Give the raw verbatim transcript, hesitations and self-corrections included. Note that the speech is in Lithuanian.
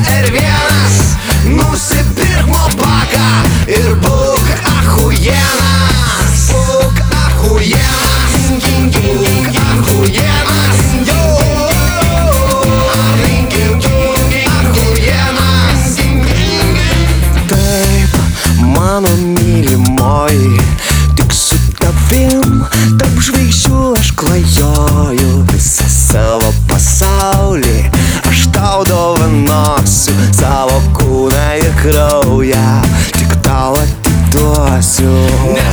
ir vienas, nusipirk mopaką ir būk achujenas. Būk achujenas, būk achujenas, jo. Achujenas. Taip, mano mylimoji, tik su tavim tarp žvaigždžių aš klajoju. Visą savo pasaulį aš tau dovanosiu, savo kūną ir kraują tik tau atiduosiu. Nes